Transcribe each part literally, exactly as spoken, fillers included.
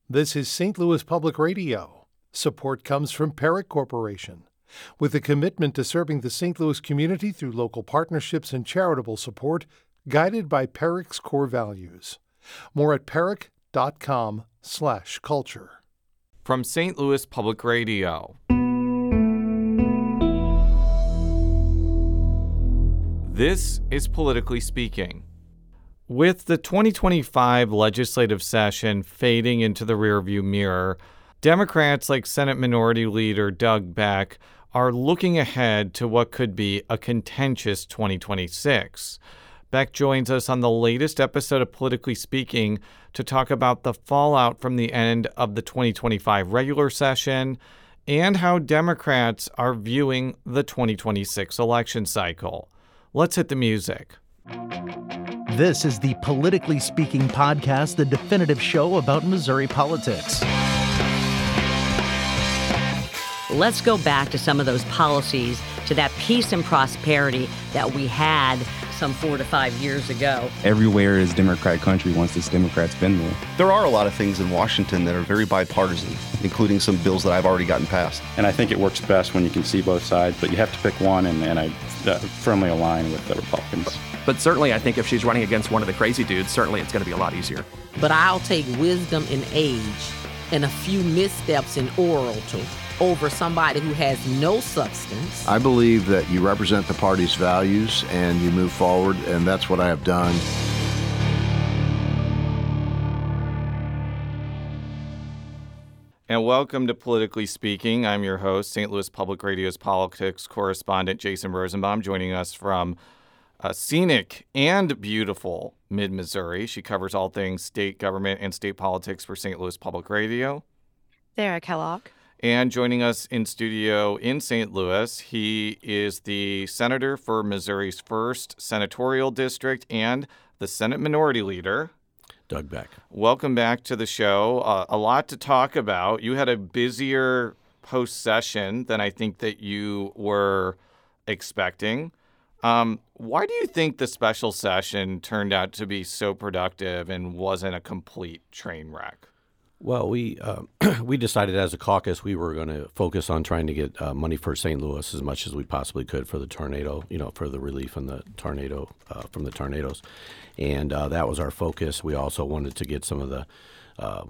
This is Saint Louis Public Radio. Support comes from Perrick Corporation. With a commitment to serving the Saint Louis community through local partnerships and charitable support, guided by Perrick's core values. More at perrick.com slash culture. From Saint Louis Public Radio. This is Politically Speaking. With the twenty twenty-five legislative session fading into the rearview mirror, Democrats like Senate Minority Leader Doug Beck are looking ahead to what could be a contentious twenty twenty-six. Beck joins us on the latest episode of Politically Speaking to talk about the fallout from the end of the twenty twenty-five regular session and how Democrats are viewing the twenty twenty-six election cycle. Let's hit the music. This is the Politically Speaking podcast, the definitive show about Missouri politics. Let's go back to some of those policies, to that peace and prosperity that we had some four to five years ago. Everywhere is Democrat country once this Democrat's been there. There are a lot of things in Washington that are very bipartisan, including some bills that I've already gotten passed. And I think it works best when you can see both sides, but you have to pick one, and, and I uh, firmly align with the Republicans. But certainly I think if she's running against one of the crazy dudes, certainly it's going to be a lot easier. But I'll take wisdom in age and a few missteps in oral over somebody who has no substance. I believe that you represent the party's values and you move forward, and that's what I have done. And welcome to Politically Speaking. I'm your host, Saint Louis Public Radio's politics correspondent Jason Rosenbaum, joining us from uh, scenic and beautiful mid-Missouri. She covers all things state government and state politics for Saint Louis Public Radio. Sarah Kellogg. And joining us in studio in Saint Louis, he is the senator for Missouri's first senatorial district and the Senate Minority Leader, Doug Beck. Welcome back to the show. Uh, a lot to talk about. You had a busier post-session than I think that you were expecting. Um, why do you think the special session turned out to be so productive and wasn't a complete train wreck? Well, we uh, we decided as a caucus we were going to focus on trying to get uh, money for Saint Louis as much as we possibly could for the tornado, you know, for the relief from the tornado uh, from the tornadoes, and uh, that was our focus. We also wanted to get some of the uh,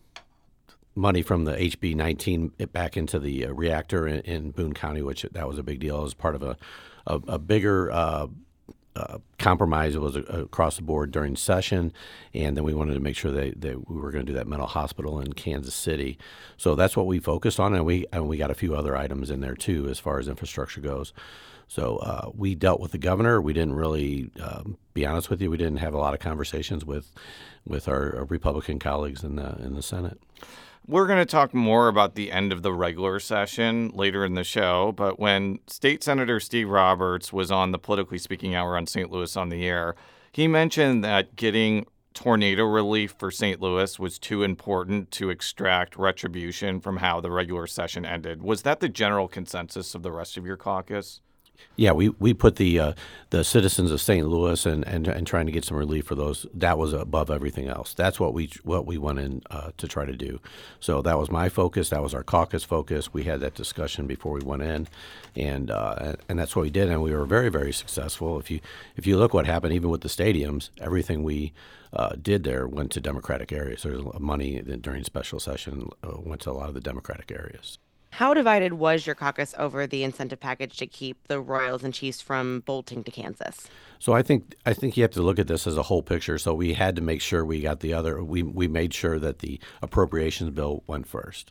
money from the H B nineteen back into the uh, reactor in, in Boone County, which that was a big deal as part of a a, a bigger. Uh, Uh, compromise was uh, across the board during session, and then we wanted to make sure that, that we were going to do that mental hospital in Kansas City. So that's what we focused on, and we and we got a few other items in there too as far as infrastructure goes. So uh, we dealt with the governor. We didn't really, um, be honest with you, we didn't have a lot of conversations with with our, our Republican colleagues in the in the Senate. We're going to talk more about the end of the regular session later in the show, but when State Senator Steve Roberts was on the Politically Speaking Hour on Saint Louis on the Air, he mentioned that getting tornado relief for Saint Louis was too important to extract retribution from how the regular session ended. Was that the general consensus of the rest of your caucus? Yeah, we, we put the uh, the citizens of Saint Louis and, and and trying to get some relief for those. That was above everything else. That's what we what we went in uh, to try to do. So that was my focus. That was our caucus focus. We had that discussion before we went in, and uh, and that's what we did. And we were very very successful. If you if you look what happened, even with the stadiums, everything we uh, did there went to Democratic areas. There's money during special session uh, went to a lot of the Democratic areas. How divided was your caucus over the incentive package to keep the Royals and Chiefs from bolting to Kansas? So I think I think you have to look at this as a whole picture. So we had to make sure we got the other. We we made sure that the appropriations bill went first,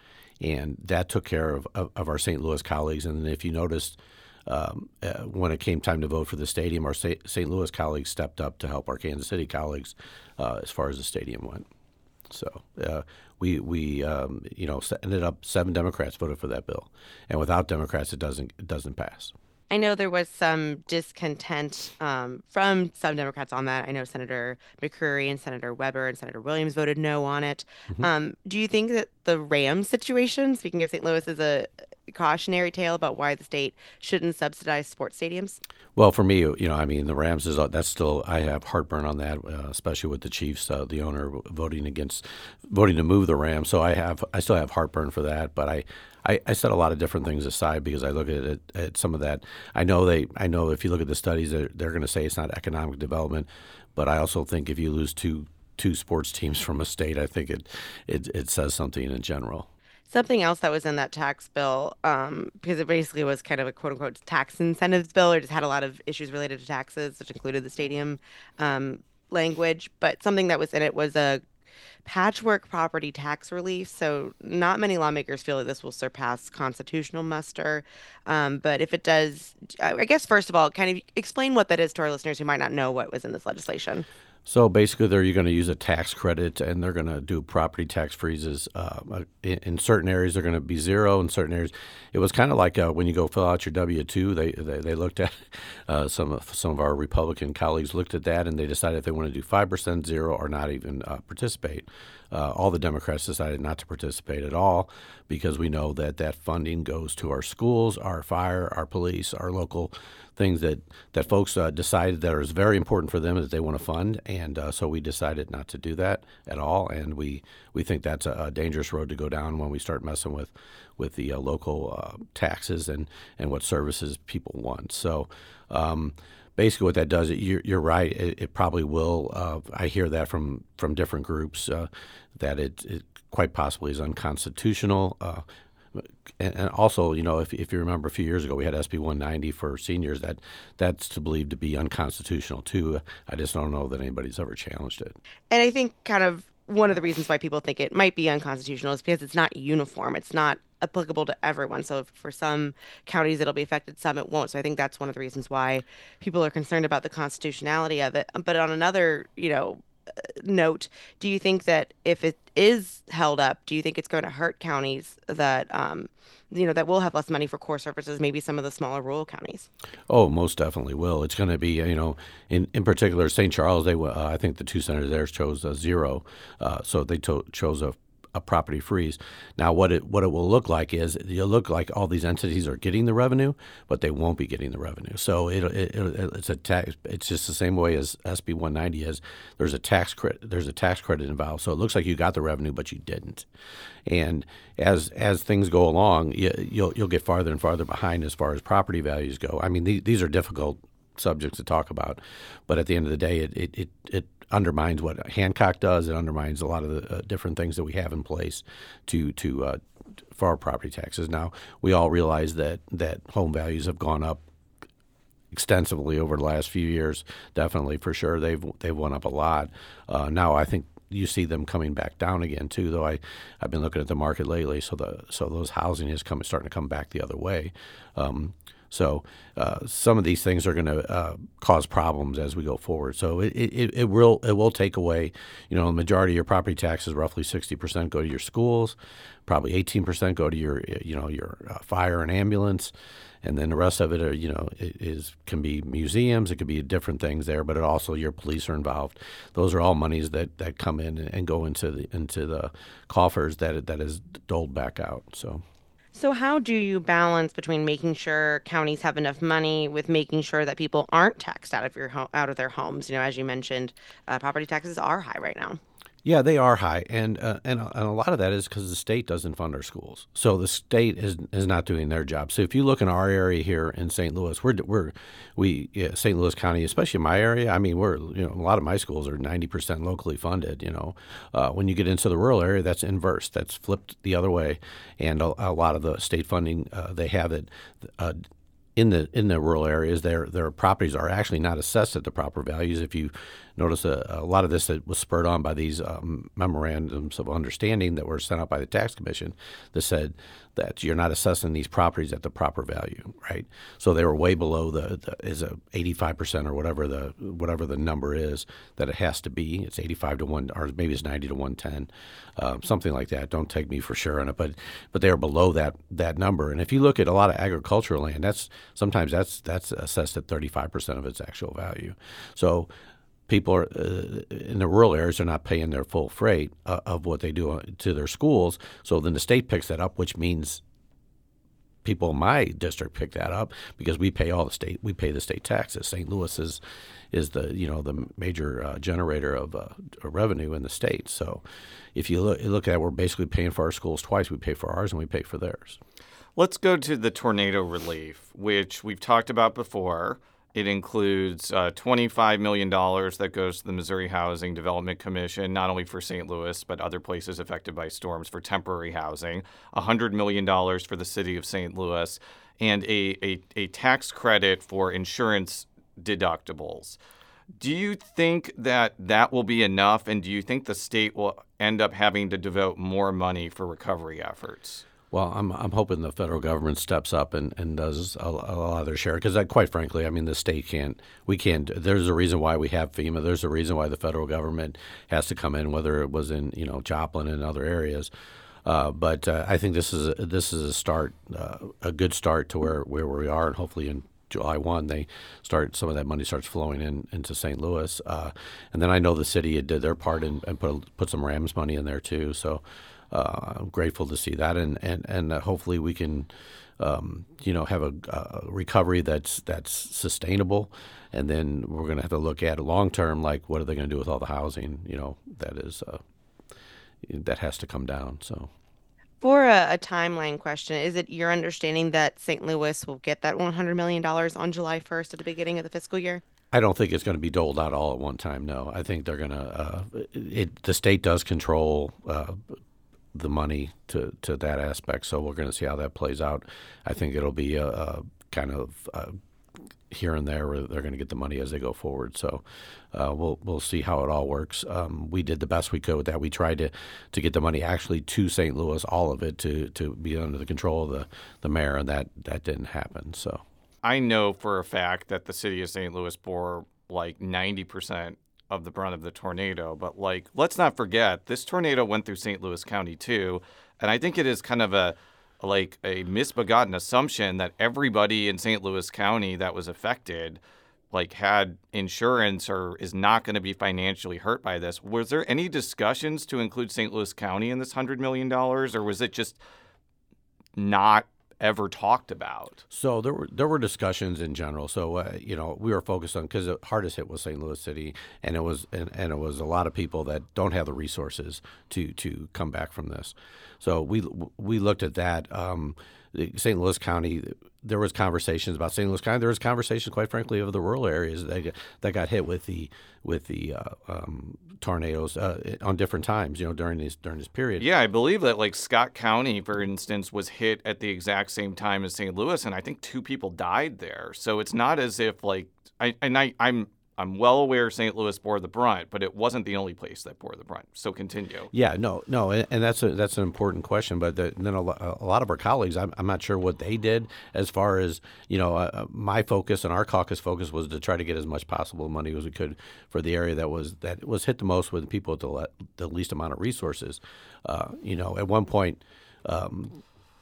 and that took care of of, of our Saint Louis colleagues. And if you noticed, um, uh, when it came time to vote for the stadium, our Saint Louis colleagues stepped up to help our Kansas City colleagues uh, as far as the stadium went. So uh, we we um, you know ended up seven Democrats voted for that bill, and without Democrats, it doesn't it doesn't pass. I know there was some discontent um, from some Democrats on that. I know Senator McCreary and Senator Weber and Senator Williams voted no on it. Mm-hmm. Um, do you think that the Rams situation, speaking of Saint Louis, is a cautionary tale about why the state shouldn't subsidize sports stadiums? Well, for me, you know, I mean, the Rams is that's still I have heartburn on that, uh, especially with the Chiefs, uh, the owner voting against voting to move the Rams. So I have I still have heartburn for that, but I. I, I set a lot of different things aside because I look at it at some of that. I know they. I know if you look at the studies, they're, they're going to say it's not economic development, but I also think if you lose two two sports teams from a state, I think it it, it says something in general. Something else that was in that tax bill, um, because it basically was kind of a quote unquote tax incentives bill, or just had a lot of issues related to taxes, which included the stadium um, language. But something that was in it was a patchwork property tax relief. So not many lawmakers feel that this will surpass constitutional muster. Um, but if it does, I guess, first of all, kind of explain what that is to our listeners who might not know what was in this legislation. So basically, they're you're going to use a tax credit, and they're going to do property tax freezes. Uh, in, in certain areas, they're going to be zero. In certain areas, it was kind of like uh, when you go fill out your W two. They they, they looked at uh, some of some of our Republican colleagues looked at that, and they decided if they want to do five percent, zero, or not even uh, participate. Uh, all the Democrats decided not to participate at all because we know that that funding goes to our schools, our fire, our police, our local things that, that folks uh, decided that is very important for them that they want to fund. And uh, so we decided not to do that at all. And we, we think that's a, a dangerous road to go down when we start messing with, with the uh, local uh, taxes and, and what services people want. So um, basically what that does, you're, you're right, it, it probably will. Uh, I hear that from, from different groups uh, that it, it quite possibly is unconstitutional. Uh, And, and also, you know, if, if you remember a few years ago, we had S B one ninety for seniors. That that's to believe to be unconstitutional too. I just don't know that anybody's ever challenged it. And I think kind of one of the reasons why people think it might be unconstitutional is because it's not uniform. It's not applicable to everyone. So for some counties, it'll be affected, some it won't. So I think that's one of the reasons why people are concerned about the constitutionality of it. But on another, you know, note, do you think that if it is held up, do you think it's going to hurt counties that, um, you know, that will have less money for core services, maybe some of the smaller rural counties? Oh, most definitely will. It's going to be, you know, in, in particular, Saint Charles, they uh, I think the two senators there chose a zero. Uh, so they to- chose a a property freeze. Now, what it what it will look like is it'll look like all these entities are getting the revenue, but they won't be getting the revenue. So it, it, it it's a tax. It's just the same way as S B one ninety is. There's a tax credit. There's a tax credit involved. So it looks like you got the revenue, but you didn't. And as as things go along, you, you'll you'll get farther and farther behind as far as property values go. I mean, these, these are difficult subjects to talk about, but at the end of the day, it it it, it undermines what Hancock does. It undermines a lot of the uh, different things that we have in place to to uh, for our property taxes. Now, we all realize that that home values have gone up extensively over the last few years. Definitely, for sure, they've they've went up a lot. Uh, now, I think you see them coming back down again too. Though I I've been looking at the market lately, so the so those housing is coming starting to come back the other way. Um, So uh, some of these things are going to uh, cause problems as we go forward. So it, it, it will it will take away, you know, the majority of your property taxes, roughly sixty percent go to your schools, probably eighteen percent go to your, you know, your uh, fire and ambulance, and then the rest of it, are, you know, is can be museums, it could be different things there, but it also your police are involved. Those are all monies that, that come in and go into the into the coffers that that is doled back out. So. So how do you balance between making sure counties have enough money with making sure that people aren't taxed out of your ho- out of their homes? You know, as you mentioned, uh, property taxes are high right now. Yeah, they are high, and uh, and, and a lot of that is because the state doesn't fund our schools. So the state is is not doing their job. So if you look in our area here in Saint Louis, we're we're we yeah, Saint Louis County, especially in my area. I mean, we're you know a lot of my schools are ninety percent locally funded. You know, uh, when you get into the rural area, that's inverse. That's flipped the other way, and a, a lot of the state funding uh, they have it. Uh, In the in the rural areas, their their properties are actually not assessed at the proper values. If you notice, a, a lot of this that was spurred on by these um, memorandums of understanding that were sent out by the tax commission that said that you're not assessing these properties at the proper value, right? So they were way below the, the is a eighty-five percent or whatever the whatever the number is that it has to be. It's eighty-five to one, or maybe it's ninety to one ten, uh, something like that. Don't take me for sure on it, but but they are below that that number. And if you look at a lot of agricultural land, that's sometimes that's that's assessed at thirty-five percent of its actual value. So people are uh, in the rural areas are not paying their full freight uh, of what they do to their schools. So then the state picks that up, which means people in my district pick that up because we pay all the state we pay the state taxes. Saint Louis is is the you know the major uh, generator of uh, revenue in the state. So if you look, you look at it, we're basically paying for our schools twice. We pay for ours and we pay for theirs. Let's go to the tornado relief, which we've talked about before. It includes uh, twenty-five million dollars that goes to the Missouri Housing Development Commission, not only for Saint Louis, but other places affected by storms for temporary housing, one hundred million dollars for the city of Saint Louis, and a, a, a tax credit for insurance deductibles. Do you think that that will be enough, and do you think the state will end up having to devote more money for recovery efforts? Well, I'm I'm hoping the federal government steps up and, and does a, a lot of their share because, quite frankly, I mean, the state can't. We can't. There's a reason why we have FEMA. There's a reason why the federal government has to come in, whether it was in you know Joplin and other areas. Uh, but uh, I think this is a, this is a start, uh, a good start to where, where we are, and hopefully in July first they start some of that money starts flowing in into Saint Louis. Uh, and then I know the city did their part and, and put put some Rams money in there too. So. Uh, I'm grateful to see that, and and and uh, hopefully we can, um, you know, have a, a recovery that's that's sustainable, and then we're going to have to look at long term, like what are they going to do with all the housing, you know, that is uh, that has to come down. So, for a, a timeline question, is it your understanding that Saint Louis will get that one hundred million dollars on July first at the beginning of the fiscal year? I don't think it's going to be doled out all at one time. No, I think they're going to. Uh, it the state does control. Uh, the money to, to that aspect. So we're going to see how that plays out. I think it'll be a, a kind of uh, here and there where they're going to get the money as they go forward. So uh, we'll we'll see how it all works. Um, we did the best we could with that. We tried to, to get the money actually to Saint Louis, all of it, to, to be under the control of the, the mayor, and that, that didn't happen. So I know for a fact that the city of Saint Louis bore like ninety percent of the brunt of the tornado, but like let's not forget this tornado went through Saint Louis County too, and I think it is kind of a like a misbegotten assumption that everybody in Saint Louis County that was affected like had insurance or is not going to be financially hurt by this. Was there any discussions to include Saint Louis County in this one hundred million dollars, or was it just not ever talked about? So there were there were discussions in general. So uh, you know we were focused on because the hardest hit was Saint Louis City, and it was and, and it was a lot of people that don't have the resources to to come back from this. So we we looked at that. Um, Saint Louis County, there was conversations about Saint Louis County. There was conversations, quite frankly, of the rural areas that got, that got hit with the with the uh, um, tornadoes uh, on different times. You know, during this during this period. Yeah, I believe that like Scott County, for instance, was hit at the exact same time as Saint Louis, and I think two people died there. So it's not as if like I and I I'm. I'm well aware Saint Louis bore the brunt, but it wasn't the only place that bore the brunt. So continue. Yeah, no, no, and, and that's a, that's an important question. But the, then a, a lot of our colleagues, I'm, I'm not sure what they did as far as, you know, uh, my focus and our caucus focus was to try to get as much possible money as we could for the area that was that was hit the most with people with the, le- the least amount of resources. Uh, you know, at one point. Um,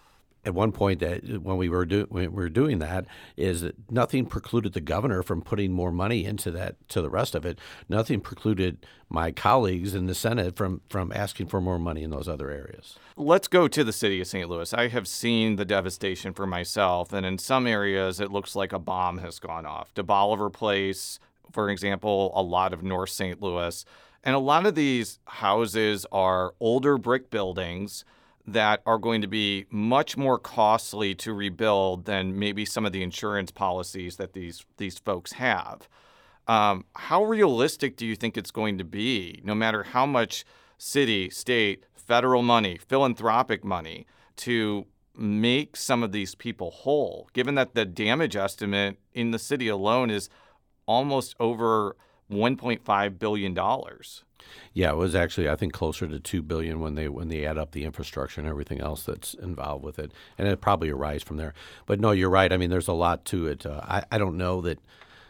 At one point, that when we were do, when we were doing that, is that nothing precluded the governor from putting more money into that to the rest of it. Nothing precluded my colleagues in the Senate from from asking for more money in those other areas. Let's go to the city of Saint Louis. I have seen the devastation for myself, and in some areas, it looks like a bomb has gone off. De Bolivar Place, for example, a lot of North Saint Louis, and a lot of these houses are older brick buildings that are going to be much more costly to rebuild than maybe some of the insurance policies that these these folks have. Um, how realistic do you think it's going to be, no matter how much city, state, federal money, philanthropic money, to make some of these people whole, given that the damage estimate in the city alone is almost over one point five billion dollars? Yeah, it was actually, I think, closer to two billion dollars when they when they add up the infrastructure and everything else that's involved with it, and it probably a rise from there. But no, you're right. I mean, there's a lot to it. Uh, I I don't know that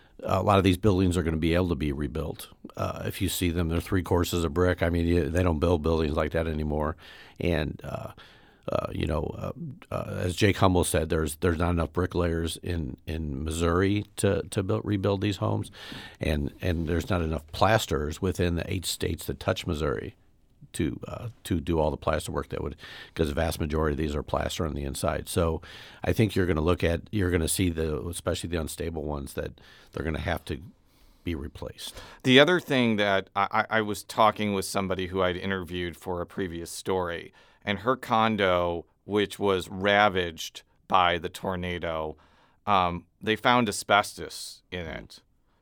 a lot of these buildings are going to be able to be rebuilt. Uh, if you see them, they're three courses of brick. I mean, you, they don't build buildings like that anymore, and. Uh, Uh, you know, uh, uh, as Jake Humble said, there's there's not enough bricklayers in, in Missouri to to build, rebuild these homes, and and there's not enough plasterers within the eight states that touch Missouri to uh, to do all the plaster work that would, because the vast majority of these are plaster on the inside. So I think you're going to look at, you're going to see the, especially the unstable ones, that they're going to have to be replaced. The other thing that I, I was talking with somebody who I'd interviewed for a previous story, and her condo, which was ravaged by the tornado, um, they found asbestos in it.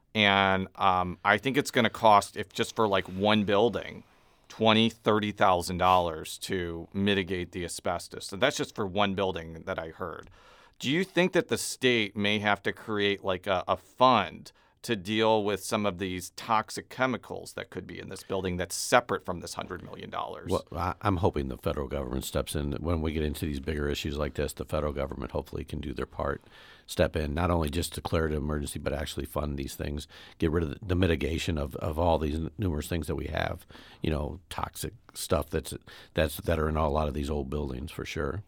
And um, I think it's going to cost, if just for like one building, twenty thousand dollars, thirty thousand dollars to mitigate the asbestos. So that's just for one building that I heard. Do you think that the state may have to create like a, a fund to deal with some of these toxic chemicals that could be in this building that's separate from this one hundred million dollars? Well, I, I'm hoping the federal government steps in. When we get into these bigger issues like this, the federal government hopefully can do their part, step in, not only just declare it an emergency, but actually fund these things, get rid of the, the mitigation of, of all these numerous things that we have, you know, toxic stuff that's that's that are in a lot of these old buildings for sure.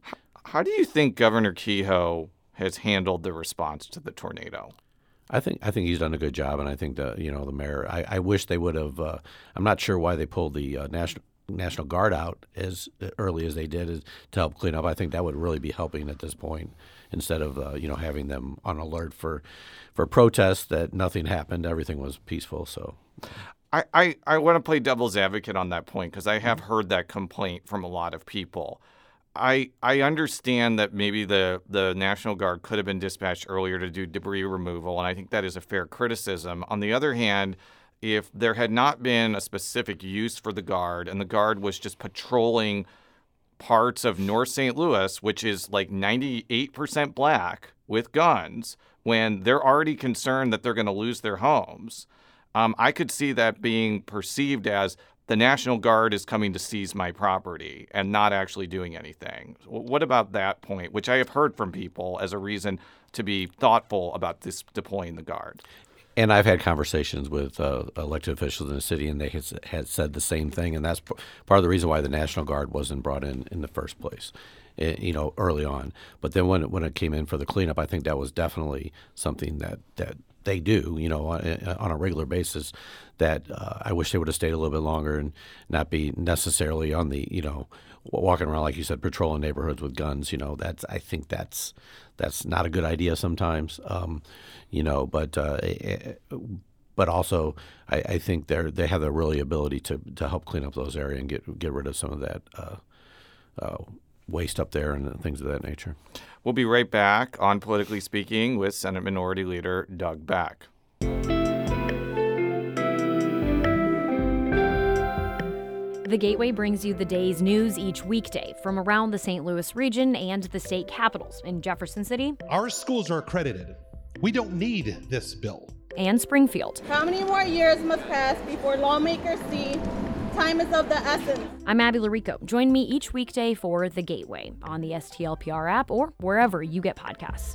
How do you think Governor Kehoe has handled the response to the tornado? I think I think he's done a good job, and I think the you know the mayor. I, I wish they would have. Uh, I'm not sure why they pulled the uh, national National Guard out as early as they did is, to help clean up. I think that would really be helping at this point, instead of uh, you know having them on alert for for protests that nothing happened, everything was peaceful. So. I, I, I want to play devil's advocate on that point, because I have heard that complaint from a lot of people. I I understand that maybe the, the National Guard could have been dispatched earlier to do debris removal, and I think that is a fair criticism. On the other hand, if there had not been a specific use for the Guard, and the Guard was just patrolling parts of North Saint Louis, which is like ninety-eight percent black, with guns, when they're already concerned that they're going to lose their homes, um, I could see that being perceived as the National Guard is coming to seize my property and not actually doing anything. What about that point, which I have heard from people as a reason to be thoughtful about this deploying the Guard? And I've had conversations with uh, elected officials in the city, and they had, had said the same thing. And that's p- part of the reason why the National Guard wasn't brought in in the first place, it, you know, early on. But then when it, when it came in for the cleanup, I think that was definitely something that, that they do, you know, on, on a regular basis, that uh, I wish they would have stayed a little bit longer and not be necessarily on the, you know, walking around, like you said, patrolling neighborhoods with guns. You know, that's, I think that's that's not a good idea sometimes, um, you know, but uh, but also I, I think they're they have the really ability to, to help clean up those areas and get get rid of some of that uh, uh, waste up there and things of that nature. We'll be right back on Politically Speaking with Senate Minority Leader Doug Beck. The Gateway brings you the day's news each weekday from around the Saint Louis region and the state capitals in Jefferson City. Our schools are accredited. We don't need this bill. And Springfield. How many more years must pass before lawmakers see time is of the essence? I'm Abby Larico. Join me each weekday for The Gateway on the S T L P R app or wherever you get podcasts.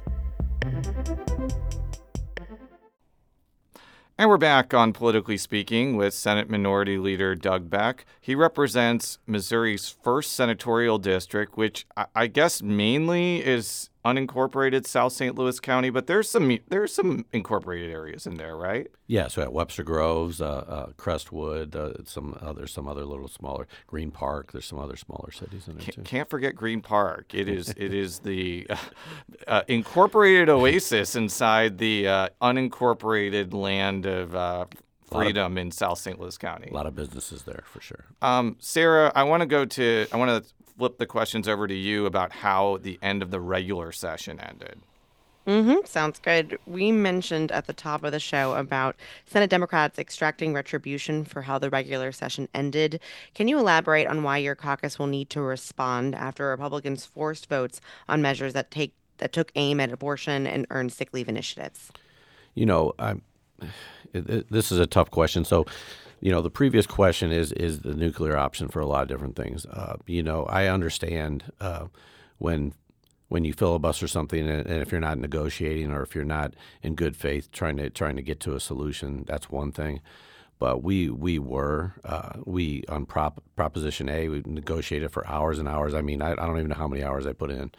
And we're back on Politically Speaking with Senate Minority Leader Doug Beck. He represents Missouri's first senatorial district, which I, I guess mainly is unincorporated South Saint Louis County, but there's some there's some incorporated areas in there, right? Yeah, so at Webster Groves, uh, uh, Crestwood, uh, some other some other little smaller Green Park. There's some other smaller cities in there can't, too. Can't forget Green Park. It is it is the uh, uh, incorporated oasis inside the uh, unincorporated land of uh, freedom of, in South Saint Louis County. A lot of businesses there for sure. Um, Sarah, I want to go to I want to flip the questions over to you about how the end of the regular session ended. Mm-hmm. Sounds good. We mentioned at the top of the show about Senate Democrats extracting retribution for how the regular session ended. Can you elaborate on why your caucus will need to respond after Republicans forced votes on measures that take that took aim at abortion and earned sick leave initiatives? You know, I'm, it, it, this is a tough question. So, you know, the previous question is is the nuclear option for a lot of different things. Uh, you know, I understand uh, when when you filibuster something, and, and if you're not negotiating or if you're not in good faith trying to trying to get to a solution, that's one thing. But we we were uh, we on prop, Proposition A, we negotiated for hours and hours. I mean, I, I don't even know how many hours I put in.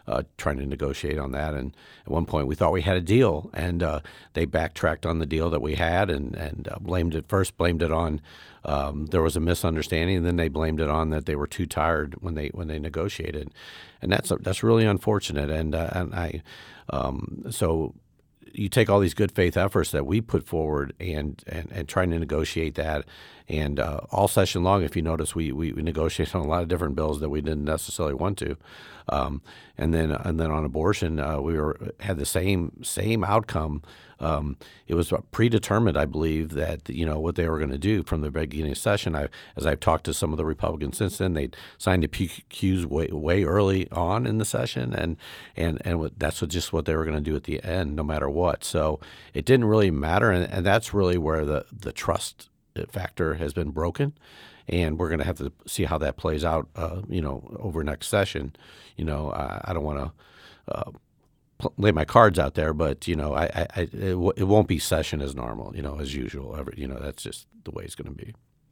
uh, trying to negotiate on that. And at one point, we thought we had a deal, and uh, they backtracked on the deal that we had, and and uh, blamed it first blamed it on um, there was a misunderstanding, and then they blamed it on that they were too tired when they when they negotiated, and that's that's really unfortunate. And uh, and I um, so. You take all these good faith efforts that we put forward and, and, and trying to negotiate that. And uh, all session long, if you notice, we, we, we negotiated on a lot of different bills that we didn't necessarily want to. Um, and then and then on abortion, uh, we were had the same same outcome. Um, it was predetermined, I believe, that you know what they were going to do from the beginning of session. I, as I've talked to some of the Republicans since then, they signed the P Qs way way early on in the session, and and and that's what, just what they were going to do at the end, no matter what. So it didn't really matter, and, and that's really where the the trust factor has been broken. And we're going to have to see how that plays out, uh, you know, over next session. You know, I, I don't want to uh, pl- lay my cards out there, but you know, I, I, I it, w- it won't be session as normal, you know, as usual. Every, you know, that's just the way it's going to be.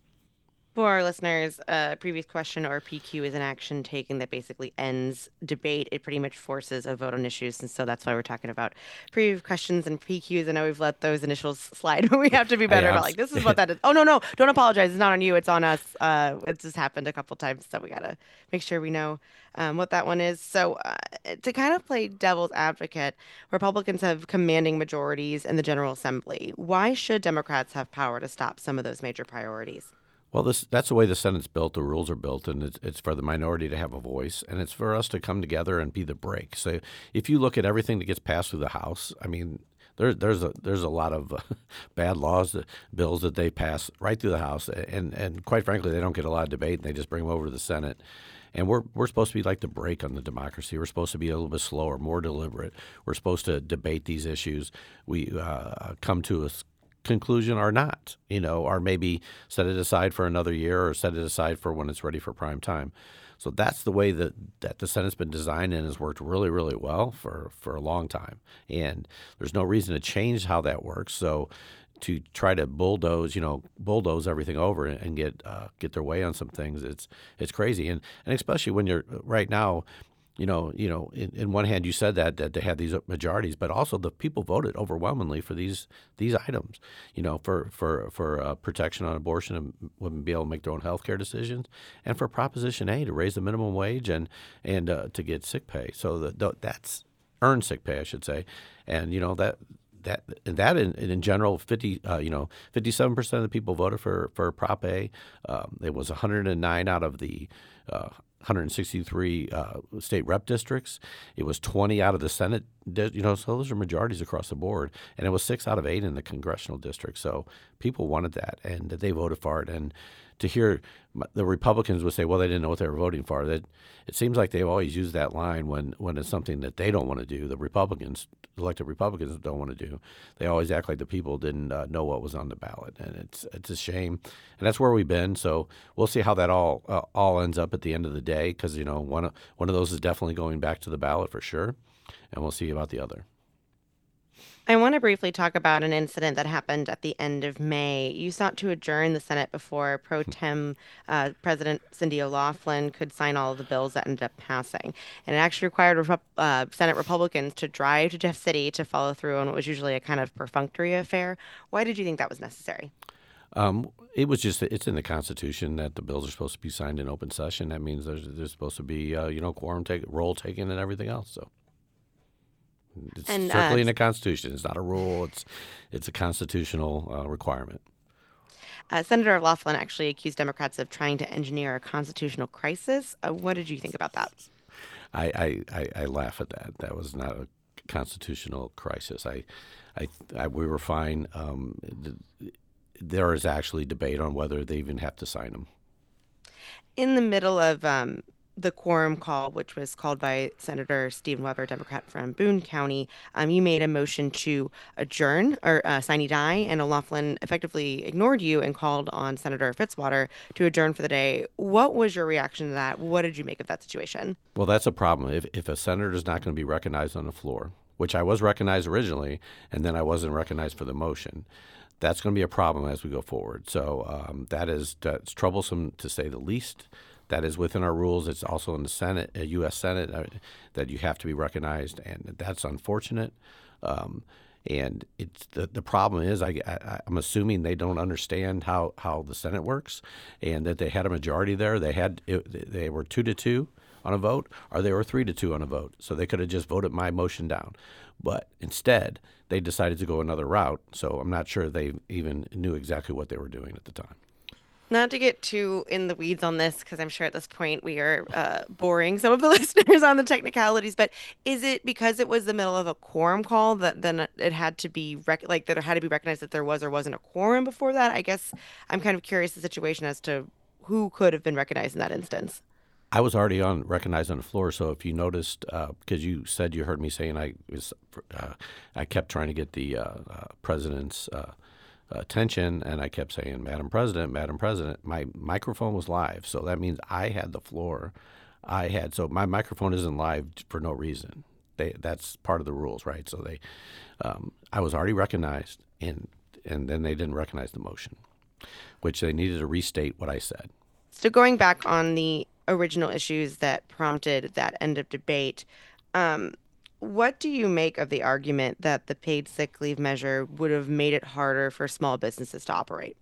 For our listeners, a uh, previous question or P Q is an action taken that basically ends debate. It pretty much forces a vote on issues, and so that's why we're talking about previous questions and P Qs. I know we've let those initials slide, but we have to be better hey, about like, this is what that is. Oh, no, no, don't apologize. It's not on you. It's on us. Uh, it just happened a couple times, so we got to make sure we know um, what that one is. So uh, to kind of play devil's advocate, Republicans have commanding majorities in the General Assembly. Why should Democrats have power to stop some of those major priorities? Well, this, that's the way the Senate's built, the rules are built, and it's, it's for the minority to have a voice, and it's for us to come together and be the break. So if you look at everything that gets passed through the House, I mean, there, there's a there's a lot of uh, bad laws, that, bills that they pass right through the House, and, and quite frankly, they don't get a lot of debate, and they just bring them over to the Senate. And we're we're supposed to be like the break on the democracy. We're supposed to be a little bit slower, more deliberate. We're supposed to debate these issues. We uh, come to a conclusion or not, you know, or maybe set it aside for another year or set it aside for when it's ready for prime time. So that's the way that, that the Senate's been designed and has worked really, really well for, for a long time. And there's no reason to change how that works. So to try to bulldoze, you know, bulldoze everything over and get uh, get their way on some things, it's it's crazy. And and especially when you're right now, You know, you know. In, in one hand, you said that that they had these majorities, but also the people voted overwhelmingly for these these items. You know, for for for uh, protection on abortion and women be able to make their own health care decisions, and for Proposition A to raise the minimum wage and and uh, to get sick pay. So the, the, that's earned sick pay, I should say, and you know that. That and that in, in general, fifty uh, you know, fifty-seven percent of the people voted for for Prop A. Um, it was one hundred nine out of the uh, one hundred sixty-three uh, state rep districts. It was twenty out of the Senate. You know, so those are majorities across the board, and it was six out of eight in the congressional district. So people wanted that, and they voted for it. And to hear the Republicans would say, well, they didn't know what they were voting for. That it seems like they always use that line when, when it's something that they don't want to do. The Republicans, elected Republicans, don't want to do. They always act like the people didn't uh, know what was on the ballot, and it's it's a shame. And that's where we've been. So we'll see how that all uh, all ends up at the end of the day, because you know one of one of those is definitely going back to the ballot for sure, and we'll see about the other. I want to briefly talk about an incident that happened at the end of May. You sought to adjourn the Senate before pro tem uh, President Cindy O'Loughlin could sign all of the bills that ended up passing. And it actually required Rep- uh, Senate Republicans to drive to Jeff City to follow through on what was usually a kind of perfunctory affair. Why did you think that was necessary? Um, it was just, it's in the Constitution that the bills are supposed to be signed in open session. That means there's, there's supposed to be, uh, you know, quorum take, roll taken and everything else. So. It's and, strictly uh, in the Constitution. It's not a rule. It's it's a constitutional uh, requirement. Uh, Senator O'Loughlin actually accused Democrats of trying to engineer a constitutional crisis. Uh, what did you think about that? I, I, I, I laugh at that. That was not a constitutional crisis. I, I, I we were fine. Um, th- there is actually debate on whether they even have to sign them. In the middle of um, the quorum call, which was called by Senator Stephen Weber, Democrat from Boone County, um, you made a motion to adjourn or uh, sine die, and O'Loughlin effectively ignored you and called on Senator Fitzwater to adjourn for the day. What was your reaction to that? What did you make of that situation? Well, that's a problem. If if a senator is not going to be recognized on the floor, which I was recognized originally, and then I wasn't recognized for the motion, that's going to be a problem as we go forward. So um, that is that's troublesome to say the least. that is within our rules. It's also in the Senate, uh, U S Senate, uh, that you have to be recognized, and that's unfortunate. Um, and it's the the problem is I, I I'm assuming they don't understand how, how the Senate works, and that they had a majority there. They had it, they were two to two on a vote, or they were three to two on a vote. So they could have just voted my motion down, but instead they decided to go another route. So I'm not sure they even knew exactly what they were doing at the time. Not to get too in the weeds on this, because I'm sure at this point we are uh, boring some of the listeners on the technicalities, but is it because it was the middle of a quorum call that then it had to be rec- like that it had to be recognized that there was or wasn't a quorum before that? I guess I'm kind of curious the situation as to who could have been recognized in that instance. I was already on recognized on the floor, so if you noticed, uh, because you said you heard me saying I was, uh, I kept trying to get the uh, uh, president's uh, attention, and I kept saying, Madam President, Madam President. My microphone was live, so that means I had the floor. I had so my microphone isn't live for no reason. They that's part of the rules, right? So they, um, I was already recognized, and and then they didn't recognize the motion, which they needed to restate what I said. So going back on the original issues that prompted that end of debate, um, what do you make of the argument that the paid sick leave measure would have made it harder for small businesses to operate?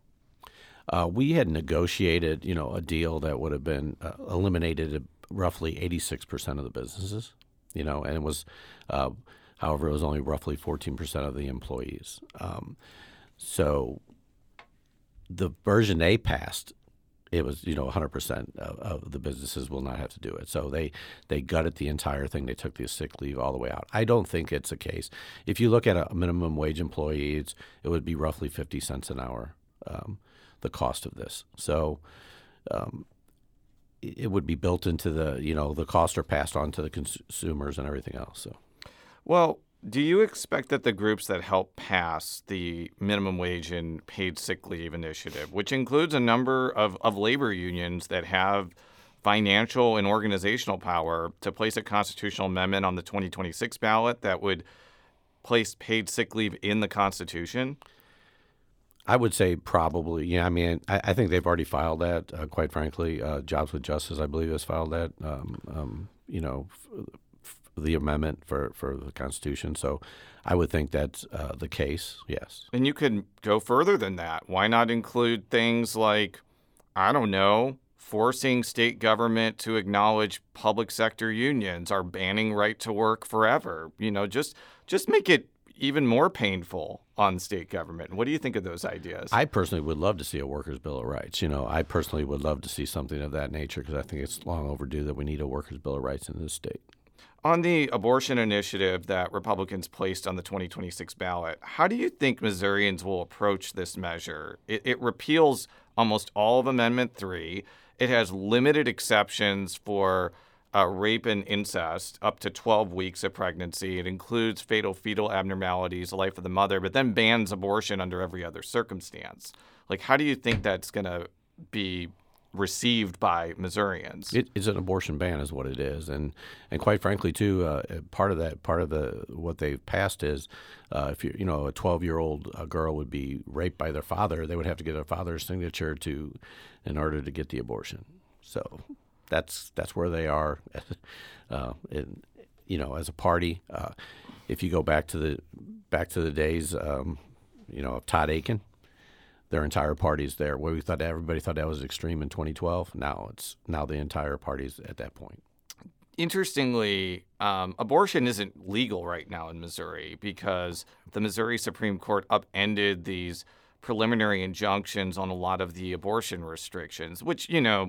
Uh, we had negotiated, you know, a deal that would have been uh, eliminated roughly eighty-six percent of the businesses, you know, and it was, uh, however, it was only roughly fourteen percent of the employees. Um, so the version they passed, it was, you know, one hundred percent of, of the businesses will not have to do it. So they, they gutted the entire thing. They took the sick leave all the way out. I don't think it's a case. If you look at a minimum wage employee, it's, it would be roughly fifty cents an hour, um, the cost of this. So um, it, it would be built into the, you know, the costs are passed on to the consumers and everything else. So, well, do you expect that the groups that help pass the minimum wage and paid sick leave initiative, which includes a number of, of labor unions that have financial and organizational power to place a constitutional amendment on the twenty twenty-six ballot that would place paid sick leave in the Constitution? I would say probably, yeah. I mean, I, I think they've already filed that, uh, quite frankly. Uh, Jobs with Justice, I believe, has filed that, um, um, you know, f- the amendment for, for the Constitution. So I would think that's uh, the case, yes. And you could go further than that. Why not include things like, I don't know, forcing state government to acknowledge public sector unions or banning right to work forever? You know, just just make it even more painful on state government. What do you think of those ideas? I personally would love to see a workers' bill of rights. You know, I personally would love to see something of that nature because I think it's long overdue that we need a workers' bill of rights in this state. On the abortion initiative that Republicans placed on the twenty twenty-six ballot, how do you think Missourians will approach this measure? It, it repeals almost all of Amendment three. It has limited exceptions for uh, rape and incest up to twelve weeks of pregnancy. It includes fatal fetal abnormalities, the life of the mother, but then bans abortion under every other circumstance. Like, how do you think that's going to be received by Missourians? It is an abortion ban, is what it is, and and quite frankly, too, uh, part of that, part of the what they've passed is, uh, if you you know a twelve-year-old uh, girl would be raped by their father, they would have to get their father's signature to, in order to get the abortion. So that's that's where they are, uh, in, you know, as a party. Uh, if you go back to the back to the days, um, you know, of Todd Akin. Their entire party's there. Where we thought everybody thought that was extreme in twenty twelve. Now it's now the entire party's at that point. Interestingly, um, abortion isn't legal right now in Missouri because the Missouri Supreme Court upended these preliminary injunctions on a lot of the abortion restrictions, which, you know,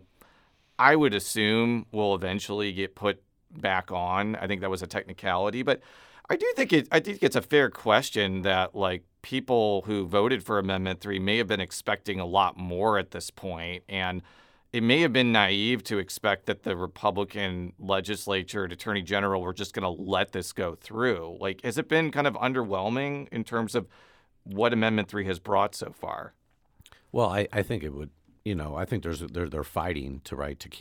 I would assume will eventually get put back on. I think that was a technicality, but I do think it. I think it's a fair question that, like, people who voted for Amendment three may have been expecting a lot more at this point, and it may have been naive to expect that the Republican legislature and Attorney General were just going to let this go through. Like, has it been kind of underwhelming in terms of what Amendment three has brought so far? Well, I, I think it would. You know, I think there's they're they're fighting to right to keep it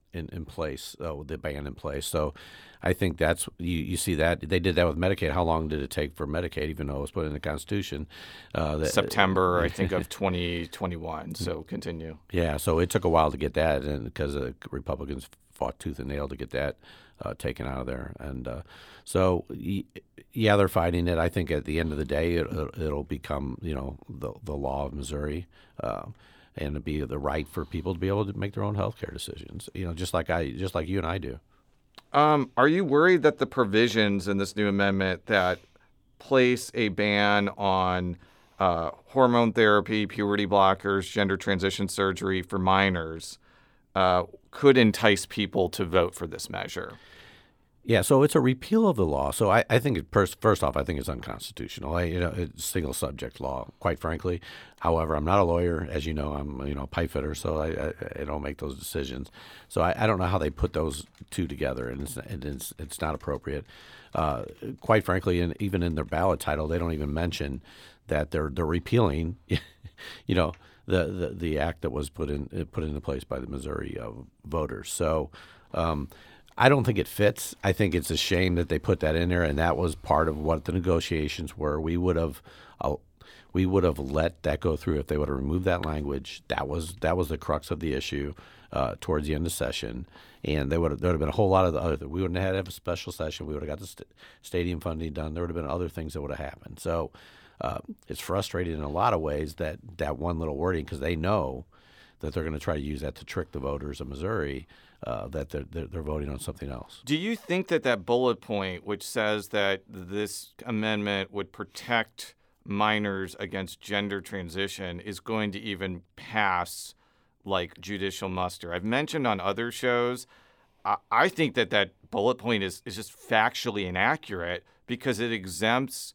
in, in place, uh, with the ban in place. So I think that's you, you see that they did that with Medicaid. How long did it take for Medicaid, even though it was put in the Constitution? Uh, that, September, I think, of twenty twenty-one. So continue. Yeah, so it took a while to get that, and because the Republicans fought tooth and nail to get that uh, taken out of there. And uh, so, yeah, they're fighting it. I think at the end of the day, it, it'll become, you know, the the law of Missouri. Uh, and it'd be the right for people to be able to make their own health care decisions, you know, just like I, just like you and I do. Um, are you worried that the provisions in this new amendment that place a ban on uh, hormone therapy, puberty blockers, gender transition surgery for minors uh, could entice people to vote for this measure? Yeah, so it's a repeal of the law. So I, I think, it, first, first off, I think it's unconstitutional. I, you know, it's single subject law, quite frankly. However, I'm not a lawyer. As you know, I'm you know a pipe fitter, so I, I, I don't make those decisions. So I, I don't know how they put those two together, and it's, and it's, it's not appropriate. Uh, quite frankly, and even in their ballot title, they don't even mention that they're they're repealing, you know, the, the, the act that was put in put into place by the Missouri uh, voters. So. Um, I don't think it fits. I think it's a shame that they put that in there, and that was part of what the negotiations were. We would have, uh, we would have let that go through if they would have removed that language. That was that was the crux of the issue uh, towards the end of session, and there would have, there would have been a whole lot of the other. We wouldn't have had to have a special session. We would have got the st- stadium funding done. There would have been other things that would have happened. So uh, it's frustrating in a lot of ways that that one little wording, because they know that they're going to try to use that to trick the voters of Missouri. Uh, that they're, they're, they're voting on something else. Do you think that that bullet point, which says that this amendment would protect minors against gender transition, is going to even pass like judicial muster? I've mentioned on other shows, I, I think that that bullet point is, is just factually inaccurate because it exempts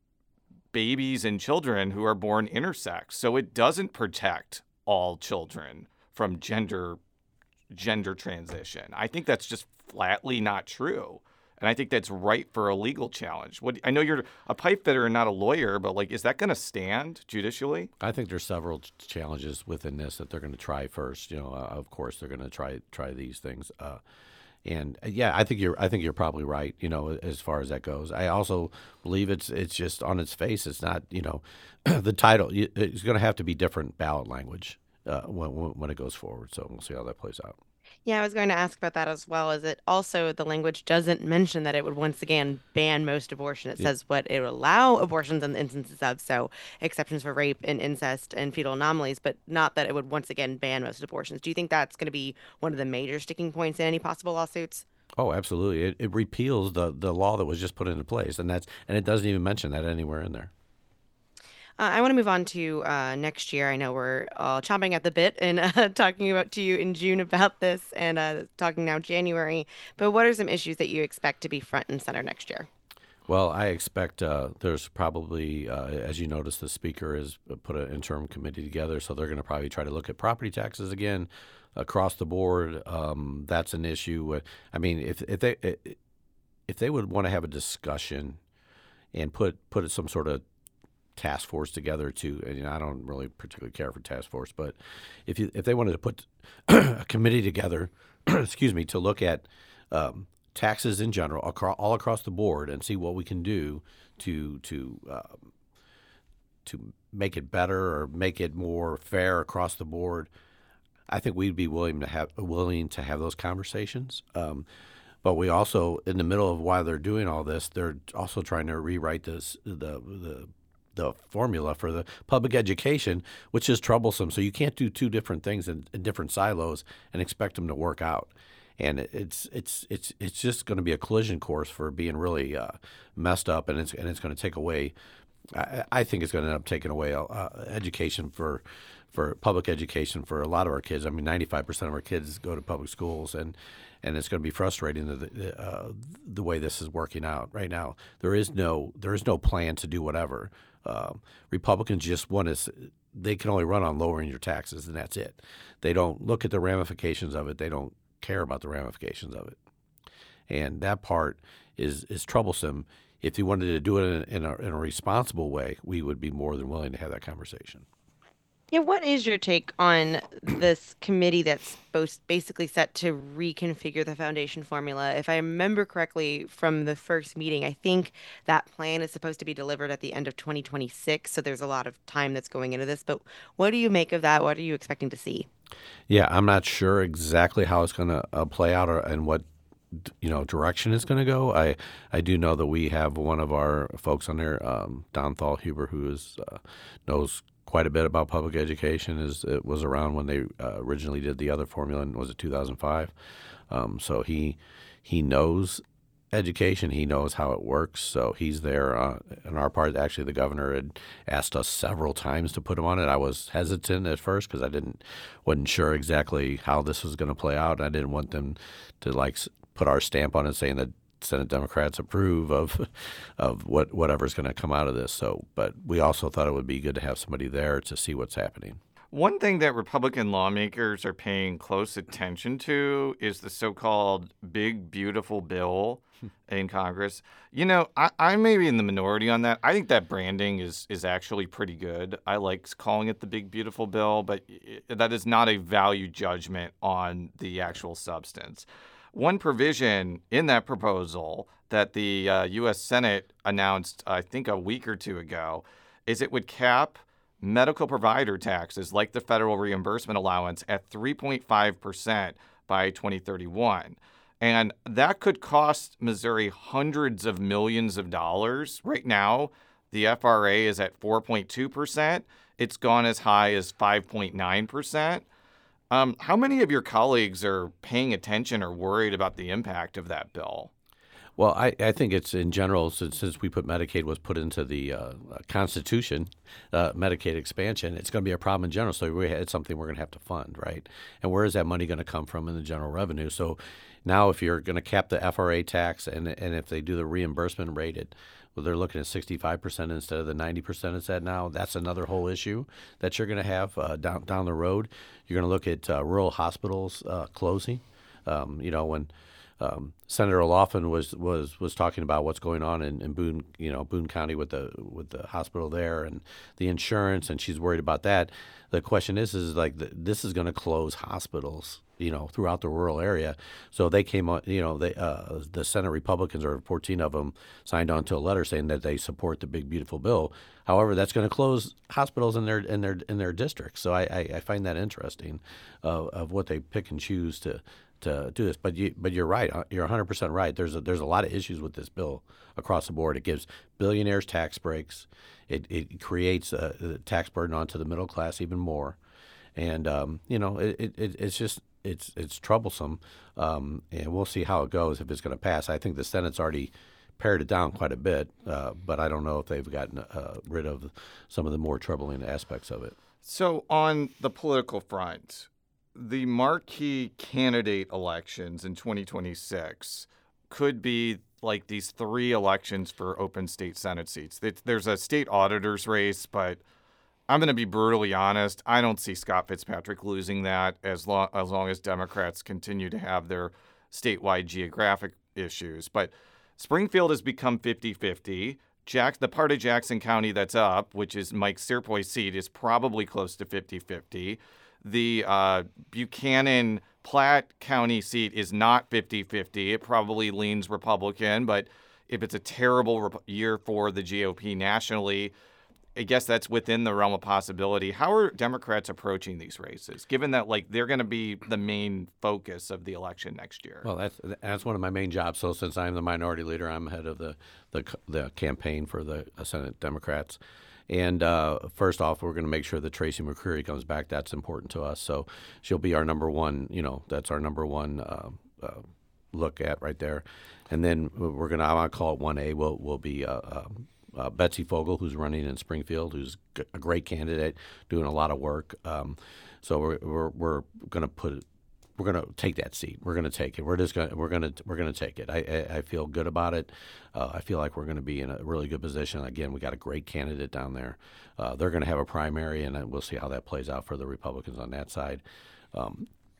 babies and children who are born intersex. So it doesn't protect all children from gender gender transition. I think that's just flatly not true. And I think that's ripe for a legal challenge. What I know you're a pipe fitter and not a lawyer, but like, is that going to stand judicially? I think there's several ch- challenges within this that they're going to try first. You know, uh, of course, they're going to try try these things. Uh, and uh, yeah, I think you're I think you're probably right. You know, as far as that goes, I also believe it's it's just on its face. It's not. You know, the title. It's going to have to be different ballot language. Uh, when, when it goes forward. So we'll see how that plays out. Yeah, I was going to ask about that as well. Is it also the language doesn't mention that it would once again ban most abortion. It yeah. says what it would allow abortions in the instances of, so exceptions for rape and incest and fetal anomalies, but not that it would once again ban most abortions. Do you think that's going to be one of the major sticking points in any possible lawsuits? Oh, absolutely. It, it repeals the, the law that was just put into place, and that's and it doesn't even mention that anywhere in there. Uh, I want to move on to uh, next year. I know we're all chomping at the bit and uh, talking about to you in June about this and uh, talking now January. But what are some issues that you expect to be front and center next year? Well, I expect uh, there's probably, uh, as you notice, the speaker has put an interim committee together, so they're going to probably try to look at property taxes again across the board. Um, that's an issue. I mean, if if they if they would want to have a discussion and put put some sort of task force together to, and I don't really particularly care for task force, but if you, if they wanted to put a committee together, excuse me, to look at um, taxes in general, across, all across the board, and see what we can do to to um, to make it better or make it more fair across the board, I think we'd be willing to have willing to have those conversations. Um, but we also, in the middle of while they're doing all this, they're also trying to rewrite this the the the formula for the public education, which is troublesome. So you can't do two different things in, in different silos and expect them to work out. And it's it's it's it's just going to be a collision course for being really uh, messed up, and it's and it's going to take away. I, I think it's going to end up taking away uh, education for for public education for a lot of our kids. I mean, ninety-five percent of our kids go to public schools, and and it's going to be frustrating the uh, the way this is working out right now. There is no there is no plan to do whatever. Um, Republicans just want to, they can only run on lowering your taxes, and that's it. They don't look at the ramifications of it. They don't care about the ramifications of it. And that part is, is troublesome. If you wanted to do it in, in, a, in a responsible way, we would be more than willing to have that conversation. Yeah, what is your take on this committee that's both basically set to reconfigure the foundation formula? If I remember correctly from the first meeting, I think that plan is supposed to be delivered at the end of twenty twenty-six. So there's a lot of time that's going into this. But what do you make of that? What are you expecting to see? Yeah, I'm not sure exactly how it's going to uh, play out or, and what you know direction it's going to go. I I do know that we have one of our folks on there, um, Don Thalhuber, who is uh, knows quite a bit about public education. Is it was around when they uh, originally did the other formula, and was it two thousand five? Um, so he he knows education. He knows how it works. So he's there uh, on our part. Actually, the governor had asked us several times to put him on it. I was hesitant at first because I didn't wasn't sure exactly how this was going to play out. I didn't want them to like put our stamp on it saying that Senate Democrats approve of of what whatever's going to come out of this. So, but we also thought it would be good to have somebody there to see what's happening. One thing that Republican lawmakers are paying close attention to is the so-called big, beautiful bill in Congress. You know, I, I may be in the minority on that. I think that branding is is actually pretty good. I like calling it the big, beautiful bill, but it, that is not a value judgment on the actual substance. One provision in that proposal that the uh, U S Senate announced, I think, a week or two ago, is it would cap medical provider taxes like the federal reimbursement allowance at three point five percent by twenty thirty-one. And that could cost Missouri hundreds of millions of dollars. Right now, the F R A is at four point two percent. It's gone as high as five point nine percent. Um, how many of your colleagues are paying attention or worried about the impact of that bill? Well, I, I think it's in general, since, since we put Medicaid was put into the uh, Constitution, uh, Medicaid expansion, it's going to be a problem in general. So we, it's something we're going to have to fund, right? And where is that money going to come from in the general revenue? So now if you're going to cap the F R A tax and and if they do the reimbursement rate, it, well, they're looking at sixty-five percent instead of the ninety percent it's at now. That's another whole issue that you're going to have uh, down down the road. You're going to look at uh, rural hospitals uh, closing. Um, you know, when um, Senator Olafen was, was was talking about what's going on in, in Boone, you know, Boone County with the with the hospital there and the insurance, and she's worried about that. The question is, is like the, this is going to close hospitals, you know, throughout the rural area. So they came on, you know, they uh, the Senate Republicans, or fourteen of them, signed on to a letter saying that they support the big beautiful bill. However, that's going to close hospitals in their in their in their districts. So I, I, I find that interesting uh, of what they pick and choose to. to do this. But you, but you're right. You're one hundred percent right. There's a, there's a lot of issues with this bill across the board. It gives billionaires tax breaks. It it creates a, a tax burden onto the middle class even more, and um, you know it, it it's just it's it's troublesome. Um, and we'll see how it goes if it's going to pass. I think the Senate's already pared it down quite a bit, uh, but I don't know if they've gotten uh, rid of some of the more troubling aspects of it. So on the political front, the marquee candidate elections in twenty twenty-six could be like these three elections for open state Senate seats. There's a state auditor's race, but I'm going to be brutally honest. I don't see Scott Fitzpatrick losing that as long, as long as Democrats continue to have their statewide geographic issues. But Springfield has become fifty-fifty. Jack, the part of Jackson County that's up, which is Mike Sirpoy's seat, is probably close to fifty-fifty. The uh, Buchanan-Platte County seat is not fifty-fifty. It probably leans Republican, but if it's a terrible rep- year for the G O P nationally, I guess that's within the realm of possibility. How are Democrats approaching these races, given that like they're going to be the main focus of the election next year? Well, that's that's one of my main jobs. So since I'm the minority leader, I'm head of the the, the campaign for the Senate Democrats. And uh, first off, we're going to make sure that Tracy McCreary comes back. That's important to us. So she'll be our number one, you know, that's our number one uh, uh, look at right there. And then we're going to, I want to call it one A, will will be uh, uh, uh, Betsy Fogel, who's running in Springfield, who's a great candidate, doing a lot of work. Um, so we're we're, we're going to put We're going to take that seat. We're going to take it. We're just going. We're going to. We're going to take it. I, I. I feel good about it. Uh, I feel like we're going to be in a really good position. Again, we got a great candidate down there. Uh, they're going to have a primary, and we'll see how that plays out for the Republicans on that side. Um,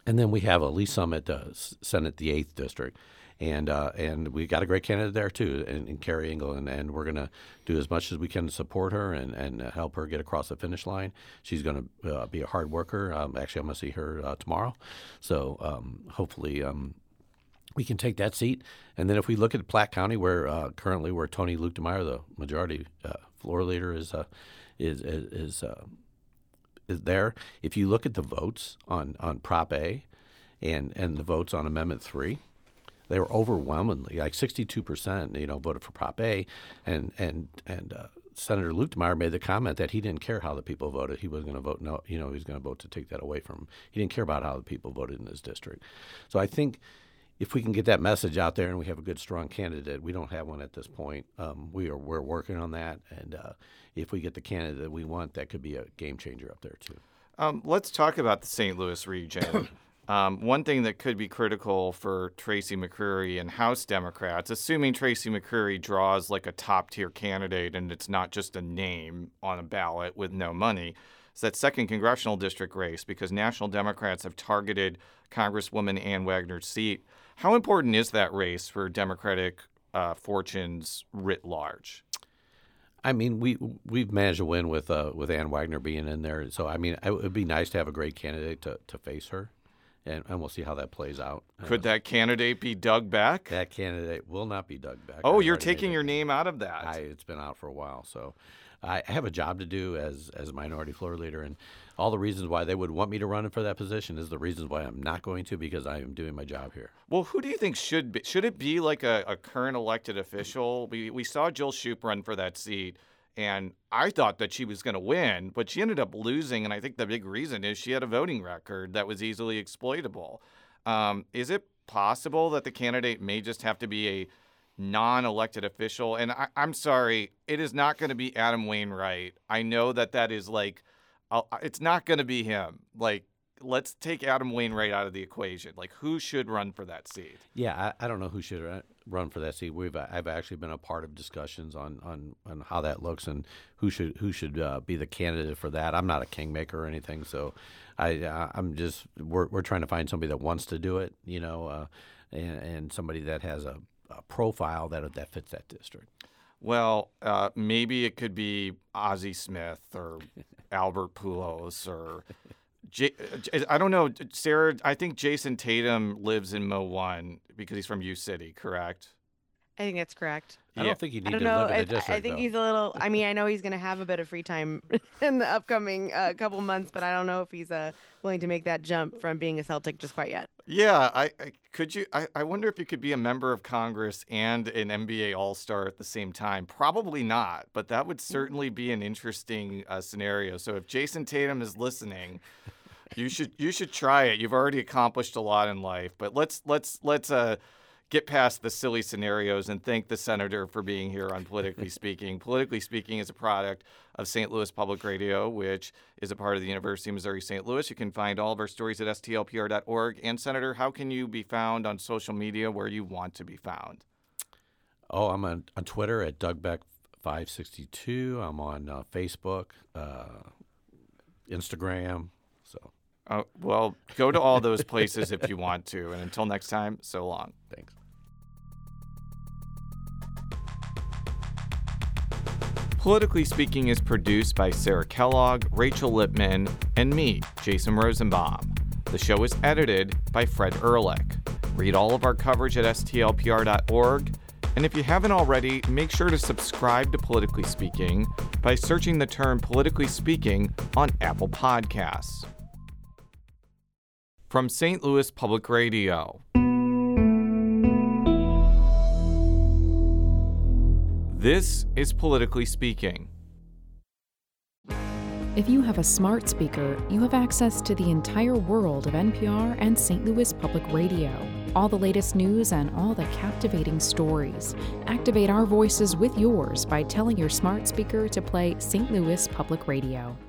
and then we have a Lee Summit uh, Senate, the eighth District. And uh, and we got a great candidate there, too, in, in Carrie Engel. And, and we're going to do as much as we can to support her and, and help her get across the finish line. She's going to uh, be a hard worker. Um, actually, I'm going to see her uh, tomorrow. So um, hopefully um, we can take that seat. And then if we look at Platte County, where uh, currently where Tony Luke DeMeyer, the majority uh, floor leader, is uh, is is is, uh, is there. If you look at the votes on, on Prop A and, and the votes on Amendment three, they were overwhelmingly, like sixty-two percent, you know, voted for Prop A, and and and uh, Senator Luke DeMeyer made the comment that he didn't care how the people voted. He was going to vote no, you know, he was going to vote to take that away from him. He didn't care about how the people voted in his district. So I think if we can get that message out there and we have a good, strong candidate, we don't have one at this point. Um, we are we're working on that, and uh, if we get the candidate that we want, that could be a game changer up there too. Um, let's talk about the Saint Louis region. Um, one thing that could be critical for Tracy McCreary and House Democrats, assuming Tracy McCreary draws like a top-tier candidate and it's not just a name on a ballot with no money, is that second congressional district race, because National Democrats have targeted Congresswoman Ann Wagner's seat. How important is that race for Democratic uh, fortunes writ large? I mean, we we've managed to win with uh, with Ann Wagner being in there. So I mean, it would be nice to have a great candidate to, to face her. And, and we'll see how that plays out. Could that candidate be Doug Beck? That candidate will not be Doug Beck. Oh, I've you're taking your it. name out of that. I, it's been out for a while. So I have a job to do as, as a minority floor leader. And all the reasons why they would want me to run for that position is the reasons why I'm not going to, because I am doing my job here. Well, who do you think should be? Should it be like a, a current elected official? We, we saw Jill Shoup run for that seat. And I thought that she was going to win, but she ended up losing. And I think the big reason is she had a voting record that was easily exploitable. Um, is it possible that the candidate may just have to be a non-elected official? And I, I'm sorry, it is not going to be Adam Wainwright. I know that that is like, uh, it's not going to be him. Like, let's take Adam Wainwright out of the equation. Like, who should run for that seat? Yeah, I, I don't know who should run for that seat. We've I've actually been a part of discussions on on, on how that looks and who should who should uh, be the candidate for that. I'm not a kingmaker or anything, so I uh, I'm just we're we're trying to find somebody that wants to do it, you know, uh, and, and somebody that has a, a profile that that fits that district. Well, uh, maybe it could be Ozzie Smith or Albert Pujols or. J- I don't know, Sarah. I think Jason Tatum lives in Mo one because he's from U City, correct? I think that's correct. I don't think you need I don't to know. live in the I, district. I think though. he's a little. I mean, I know he's going to have a bit of free time in the upcoming uh, couple months, but I don't know if he's uh, willing to make that jump from being a Celtic just quite yet. Yeah, I, I could you. I, I wonder if you could be a member of Congress and an N B A All-Star at the same time. Probably not, but that would certainly be an interesting uh, scenario. So if Jason Tatum is listening. You should you should try it. You've already accomplished a lot in life, but let's let's let's uh get past the silly scenarios and thank the senator for being here on Politically Speaking. Politically Speaking is a product of Saint Louis Public Radio, which is a part of the University of Missouri Saint Louis. You can find all of our stories at S T L P R dot org. And Senator, how can you be found on social media where you want to be found? Oh, I'm on, on Twitter at Doug Beck five sixty-two. I'm on uh, Facebook, uh, Instagram. So. Uh, well, go to all those places if you want to. And until next time, so long. Thanks. Politically Speaking is produced by Sarah Kellogg, Rachel Lippman, and me, Jason Rosenbaum. The show is edited by Fred Ehrlich. Read all of our coverage at S T L P R dot org. And if you haven't already, make sure to subscribe to Politically Speaking by searching the term Politically Speaking on Apple Podcasts. From Saint Louis Public Radio. This is Politically Speaking. If you have a smart speaker, you have access to the entire world of N P R and Saint Louis Public Radio. All the latest news and all the captivating stories. Activate our voices with yours by telling your smart speaker to play Saint Louis Public Radio.